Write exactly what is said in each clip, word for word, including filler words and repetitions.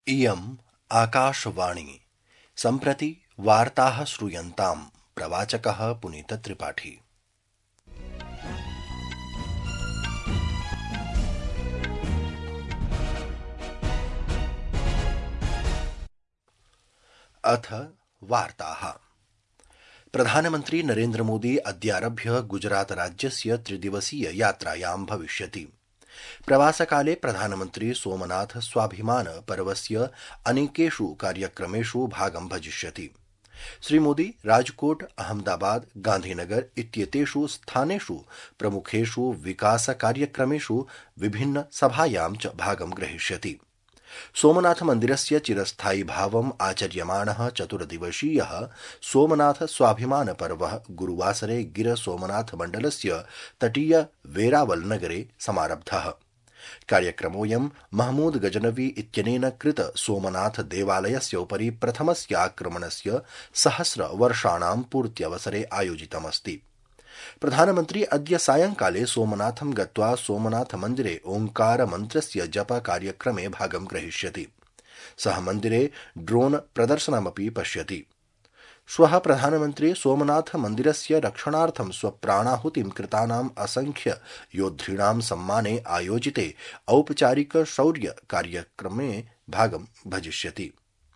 इयम् आकाशवाणी। सम्प्रति वार्ताः श्रूयन्ताम्। प्रवाचकः पुनीतत्रिपाठी। अथ वार्ताः। प्रधानमन्त्री नरेन्द्र मोदी अद्यारभ्य गुजरात राज्यस्य त्रिदिवसीय यात्रायां भविष्यति। प्रवासकाले प्रधानमन्त्री सोमनाथ स्वाभिमान पर्वस्य अनेकेषु कार्यक्रमेषु भागं भजिष्यति। श्रीमोदी राजकोट, अहमदाबाद, गांधीनगर इत्येतेषु स्थानेषु प्रमुखेषु विकास कार्यक्रमेषु विभिन्न सभायां च भागं ग्रहीष्यति। सोमनाथ मन्दिरस्य चिरस्थायि भावम् आचर्यमाणः चतुर्दिवसीयः सोमनाथ स्वाभिमान पर्वः गुरुवासरे गिर सोमनाथ मण्डलस्य तटीय वेरावल नगरे समारब्धः। कार्यक्रमोऽयं महमूद गजनवी इत्यनेन कृत सोमनाथ देवालयस्य उपरि प्रथमस्य आक्रमणस्य सहस्र वर्षाणां पूर्त्यवसरे आयोजितमस्ति। प्रधानमन्त्री अद्य सायंकाले सोमनाथं गत्वा सोमनाथ मन्दिरे ओंकार मन्त्रस्य जप कार्यक्रमे भागं ग्रहीष्यति। सः मन्दिरे ड्रोन प्रदर्शनमपि पश्यति। श्वः प्रधानमन्त्री सोमनाथ मन्दिरस्य रक्षणार्थं स्वप्राणाहुतिं कृतानां असंख्य योद्धॄणां सम्माने आयोजिते औपचारिक शौर्य कार्यक्रमे भागं भजिष्यति।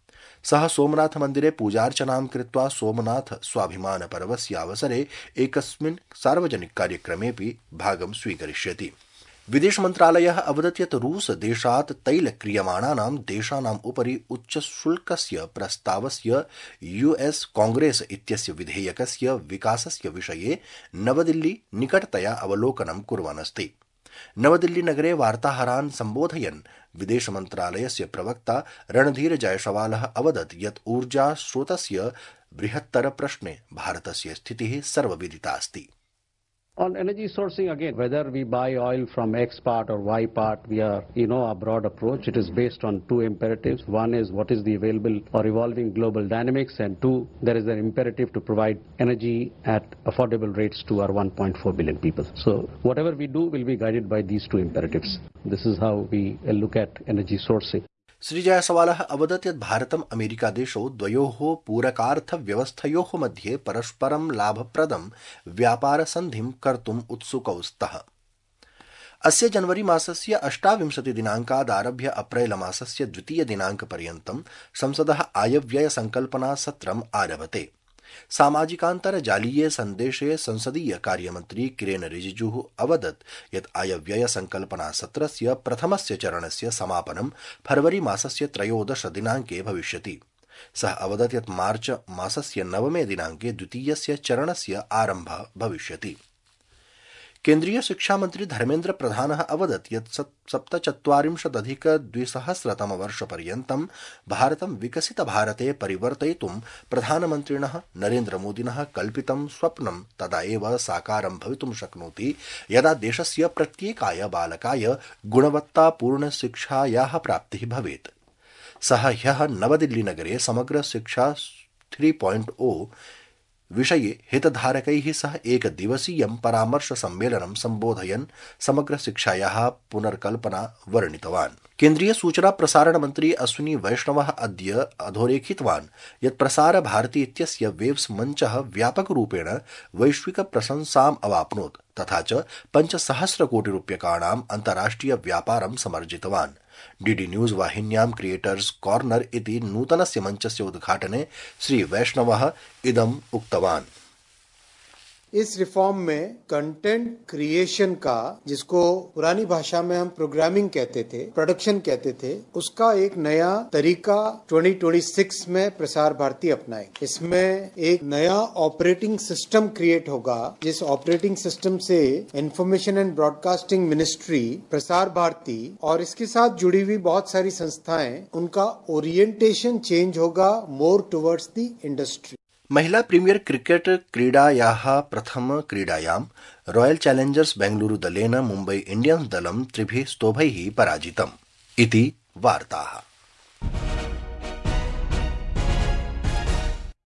सः सोमनाथ मन्दिरे पूजार्चनां कृत्वा सोमनाथ स्वाभिमान पर्वस्य अवसरे एकस्मिन् सार्वजनिक कार्यक्रमेऽपि भागं स्वीकरिष्यति। विदेश मन्त्रालयः अवदत् यत् रूस देशात् तैल क्रियमाणानां देशानाम् उपरि उच्चशुल्कस्य प्रस्तावस्य यूएस कांग्रेस इत्यस्य विधेयकस्य विकासस्य विषये नवदिल्ली निकटतया अवलोकनं कुर्वन् अस्ति। नवदिल्ली नगरे वार्ताहरान् सम्बोधयन् विदेश मन्त्रालयस्य प्रवक्ता रणधीर जयसवालः अवदत् यत् ऊर्जा स्रोतस्य बृहत्तर प्रश्ने भारतस्य स्थितिः सर्वविदिता अस्ति। On energy sourcing, again, whether we buy oil from X part or Y part, we are, you know, a broad approach. It is based on two imperatives. One is what is the available or evolving global dynamics, and two, there is an imperative to provide energy at affordable rates to our one point four billion people. So whatever we do will be guided by these two imperatives. This is how we look at energy sourcing. Shri जयसवालः अवदत् यत् भारतम् अमेरिकादेशौ द्वयोः पूरकार्थव्यवस्थयोः मध्ये परस्परं लाभप्रदं व्यापारसन्धिं कर्तुम् उत्सुकौ स्तः। अस्य January मासस्य अष्टाविंशति दिनाङ्कादारभ्य अप्रैल मासस्य द्वितीय दिनाङ्कपर्यन्तं संसदः आयव्यय संकल्पना सत्रम् आरभते। सामाजिकान्तर्जालीये सन्देशे संसदीय कार्यमन्त्री किरेन रिजिजुः अवदत् यत् आयव्यय संकल्पना सत्रस्य प्रथमस्य चरणस्य समापनं फरवरी मासस्य त्रयोदश दिनाङ्के भविष्यति। सः अवदत् यत् मार्च मासस्य नवमे दिनाङ्के द्वितीयस्य चरणस्य आरम्भः भविष्यति। केन्द्रीय शिक्षामन्त्री धर्मेन्द्र प्रधानः अवदत् यत् सप्तचत्वारिंशदधिक द्विसहस्रतमवर्षपर्यन्तं भारतं विकसितभारते परिवर्तयितुं प्रधानमन्त्रिणः नरेन्द्रमोदिनः कल्पितं स्वप्नं तदा एव साकारं भवितुं शक्नोति यदा देशस्य प्रत्येकाय बालकाय गुणवत्तापूर्णशिक्षायाः प्राप्तिः भवेत्। सः ह्यः नवदिल्लीनगरे समग्र शिक्षा थ्री पायिण्ट् ओ विषये हितधारकैः सह एकदिवसीयं परामर्शसम्मेलनं सम्बोधयन् समग्र शिक्षायाः पुनर्कल्पना वर्णितवान्। केन्द्रीय सूचना प्रसारण मन्त्री अश्विनी वैष्णवः अद्य अधोरेखितवान् यत् प्रसार भारती इत्यस्य वेब्स मञ्चः व्यापकरूपेण वैश्विक प्रशंसाम् अवाप्नोत् तथा च पञ्चसहस्रकोटिरूप्यकाणाम् अन्ताराष्ट्रिय व्यापारं समर्जितवान्। डीडी न्यूज वाहिन्यां क्रिएटर्स कॉर्नर इति नूतनस्य मञ्चस्य उद्घाटने श्री वैष्णवः इदम् उक्तवान्। इस रिफॉर्म में कंटेंट क्रिएशन का, जिसको पुरानी भाषा में हम प्रोग्रामिंग कहते थे, प्रोडक्शन कहते थे, उसका एक नया तरीका दो हज़ार छब्बीस में प्रसार भारती अपनाएगी। इसमें एक नया ऑपरेटिंग सिस्टम क्रिएट होगा, जिस ऑपरेटिंग सिस्टम से information and broadcasting ministry, Prasar Bharati और इसके साथ जुड़ी हुई बहुत सारी संस्थाएं, उनका ओरिएंटेशन चेंज होगा मोर टुवर्ड्स द इंडस्ट्री। महिला प्रीमियर क्रिकेट क्रीडायाः प्रथम क्रीडायां रॉयल चैलेंजर्स बेंगलुरु दलेन मुम्बई इंडियन्स दलं त्रिभिः स्तोभैः पराजितम् इति वार्ताः।